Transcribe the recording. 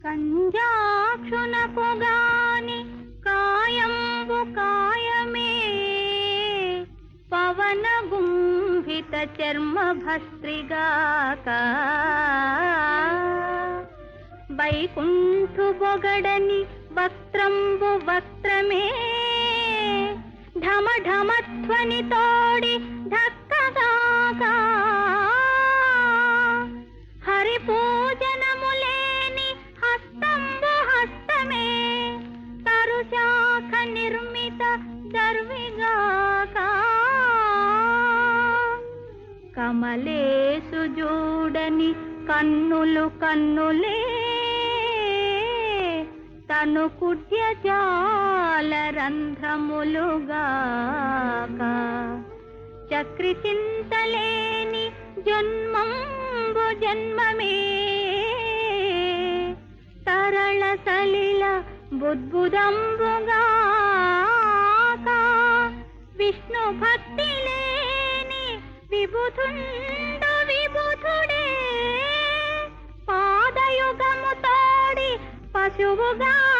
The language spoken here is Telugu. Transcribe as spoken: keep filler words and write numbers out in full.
కంజాక్షునకు గాని కాయంబు కాయమే పవన గుంభిత చర్మ భస్త్రిగాక వైకుంఠు బొగడని వస్త్రంబు వస్త్రమే ఢమ ఢమధ్వని తోడి ధక్కగాక హరి పూజనములేని హస్తంబు హస్తమే తరుశాఖ నిర్మిత దర్విగాక కమలేసు జూడని కన్నులు కన్నులే తను కుడ్యజాల రంధ్రములుగాక చక్రి చింతలేని జన్మంబు జన్మమే తరళ సలిల బుద్బుదంబుగాక విష్ణు భక్తి లేని విబుధుండు విబుధుడే పాదయుగము తోడి పశువుగా